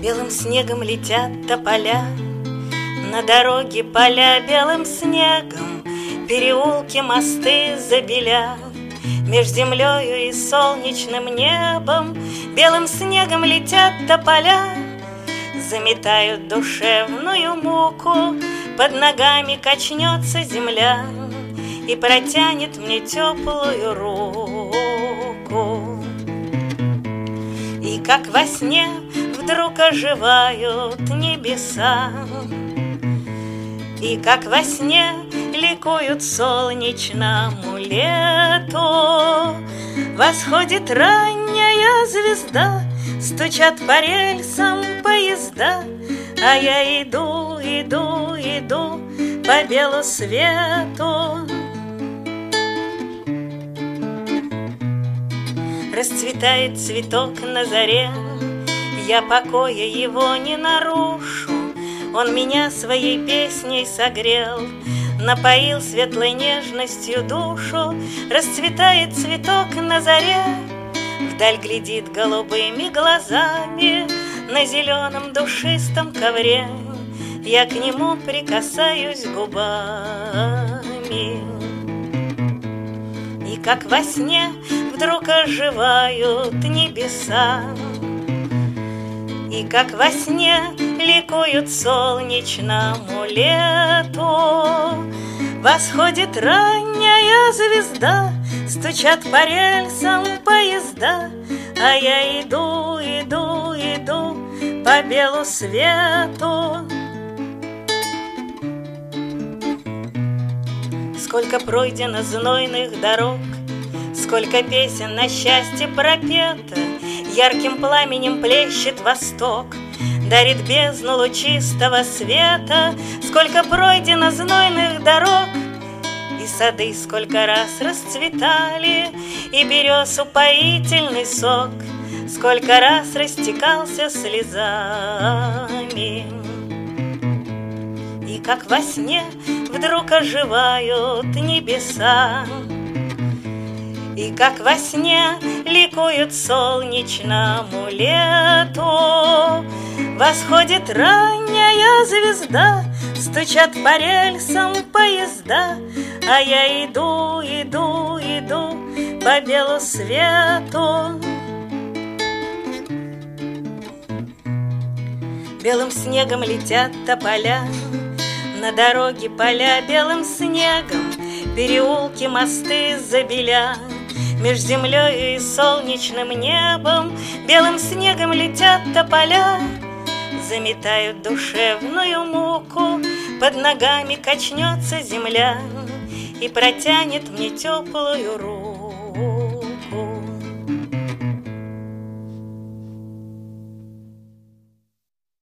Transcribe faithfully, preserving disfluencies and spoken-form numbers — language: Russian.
Белым снегом летят тополя, на дороге поля белым снегом, переулки, мосты забеля. Меж землею и солнечным небом белым снегом летят тополя, заметают душевную муку, под ногами качнется земля и протянет мне теплую руку. И как во сне вдруг оживают небеса, и как во сне ликуют солнечному лету. Восходит ранняя звезда, стучат по рельсам поезда, а я иду, иду, иду по белу свету. Расцветает цветок на заре, я покоя его не нарушу. Он меня своей песней согрел, напоил светлой нежностью душу. Расцветает цветок на заре, вдаль глядит голубыми глазами, на зеленом душистом ковре я к нему прикасаюсь губами. И как во сне вдруг оживают небеса, и как во сне ликуют солнечному лету. Восходит ранняя звезда, стучат по рельсам поезда, а я иду, иду, иду по белу свету. Сколько пройдено знойных дорог, сколько песен на счастье пропето, ярким пламенем плещет восток, дарит бездну лучистого света. Сколько пройдено знойных дорог, и сады сколько раз расцветали, и берез упоительный сок сколько раз растекался слезами. И как во сне вдруг оживают небеса, и как во сне ликуют солнечному лету. Восходит ранняя звезда, стучат по рельсам поезда, а я иду, иду, иду по белу свету. Белым снегом летят тополя, на дороге поля белым снегом, переулки, мосты забеля. Меж землей и солнечным небом белым снегом летят тополя, заметают душевную муку, под ногами качнется земля и протянет мне теплую руку.